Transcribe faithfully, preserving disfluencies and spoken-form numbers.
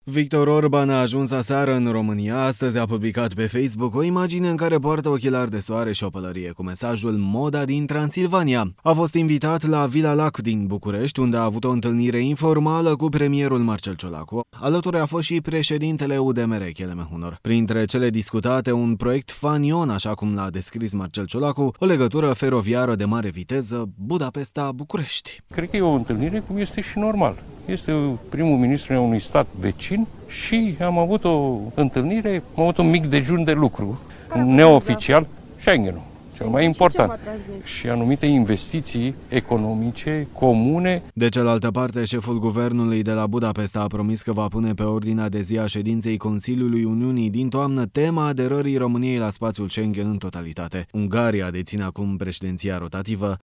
Victor Orban a ajuns aseară în România. Astăzi a publicat pe Facebook o imagine în care poartă ochelari de soare și o pălărie cu mesajul "Moda din Transilvania". A fost invitat la Villa Lac din București, unde a avut o întâlnire informală cu premierul Marcel Ciolacu. Alături a fost și președintele U D M R, Kelemen Hunor. Printre cele discutate, un proiect fanion, așa cum l-a descris Marcel Ciolacu, o legătură feroviară de mare viteză Budapesta-București. Cred că e o întâlnire cum este și normal. Este primul ministru a unui stat vecin și am avut o întâlnire, am avut un mic dejun de lucru, neoficial, Schengen-ul, cel mai important, și anumite investiții economice comune. De cealaltă parte, șeful guvernului de la Budapesta a promis că va pune pe ordinea de zi a ședinței Consiliului Uniunii din toamnă tema aderării României la spațiul Schengen în totalitate. Ungaria deține acum președinția rotativă,